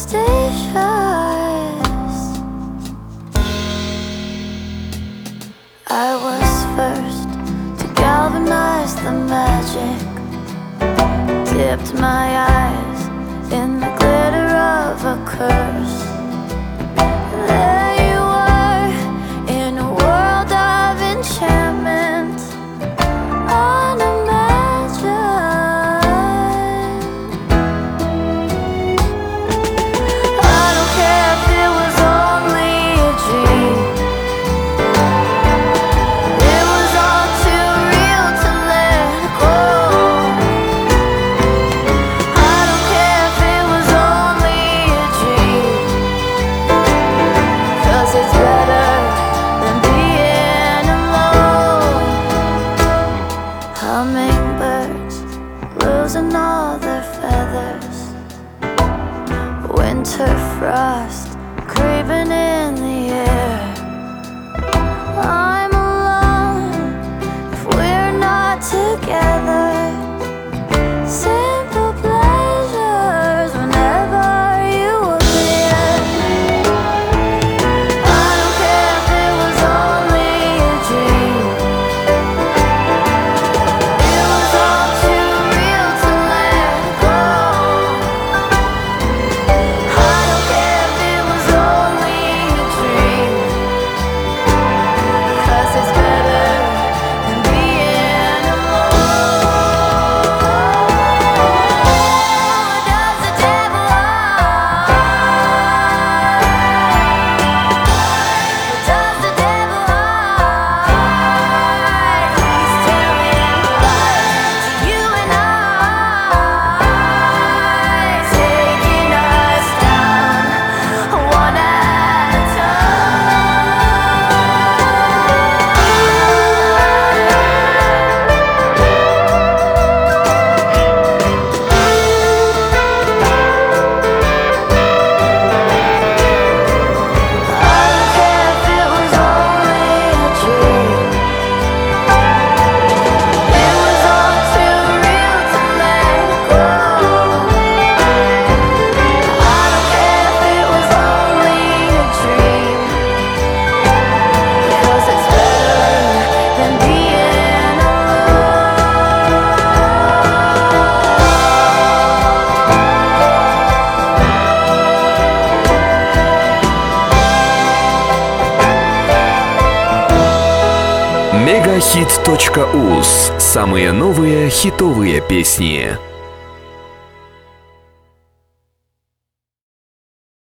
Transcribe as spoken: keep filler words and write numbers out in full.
I was first to galvanize the magic, dipped my eyes in the glitter of a curse. There you were, in a world of enchantment, unimagined. I don't care if it was only a dream. Hummingbirds losing all their feathers, winter frost creeping in the air. I'm alone if we're not together. Simple pleasures whenever you appear. I don't care if it was only a dream. мегахит точка уз. Самые новые хитовые песни.